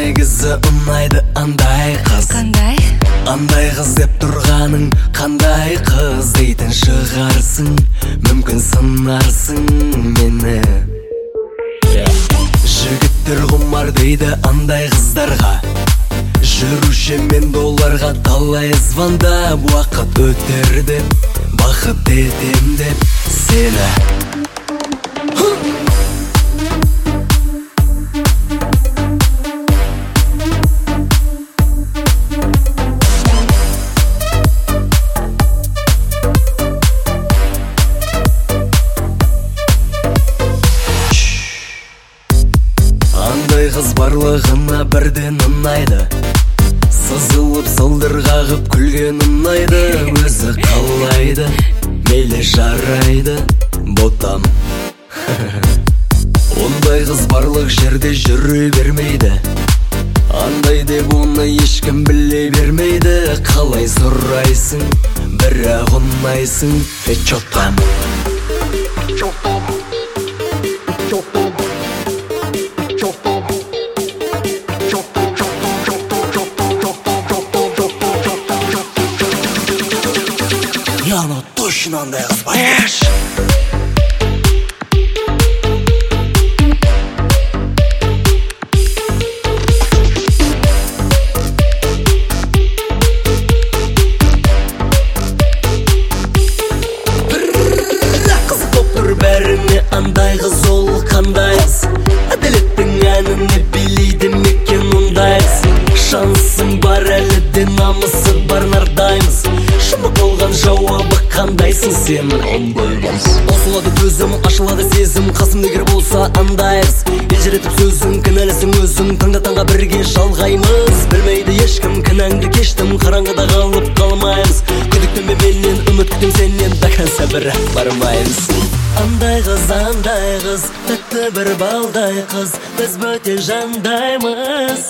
негізі ұнайды андай қыз. Қандай? Андай қыз деп тұрғаның қандай қыз дейтін шығарсың. Мүмкін сынарсың мені. Жігіттер құмар дейді андай қыздарға. Жүруші мен долларға талай звондап, уақыт өтер деп, бақыт етем деп сені. Андай қыз барлығына бірден ұнайды. Сызылып сылдыр қағып күлген ұнайды. Өзі қалайды, мейлі жарайды, ботам. Ондай қыз барлық жерде жүре бермейді. Андай деп оны ешкім біле бермейді. Қалай сұрайсың, бірақ ұнайсың, чотам. Я, ну точно андай қыз бояш. Қызық боп тұр бәріне андай қыз, ол қандай қыз? Әділеттің әніне билейді мекен ондай қыз. Шансың бар әлі де намысы бар нардаймыз. Жұмық болған жауабы қандайсың сен? Қосылады төзім, ашылады сезім, қасымда егер болса андай қыз. Елжіретіп сөзің, кінәлісің өзің, таңда бірге жалғаймыз. Білмейді ешкім кінәңді кештім, қараңғыда қалып қалмаймыз. Күдіктенбе менен, үміт күтем сенен, до конца бірақ бармаймыз. Андай қыз, тәтті бір балдай қыз, біз бөтен жандаймыз.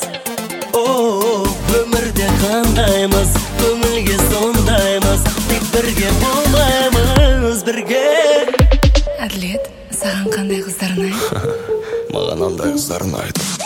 Өмірде қандаймыз, көңілге сондаймыз, тек бірге болмаймыз, бірге. Әділет, саған қандай қыздар ұнайды? Маған андай қыздар ұнайды.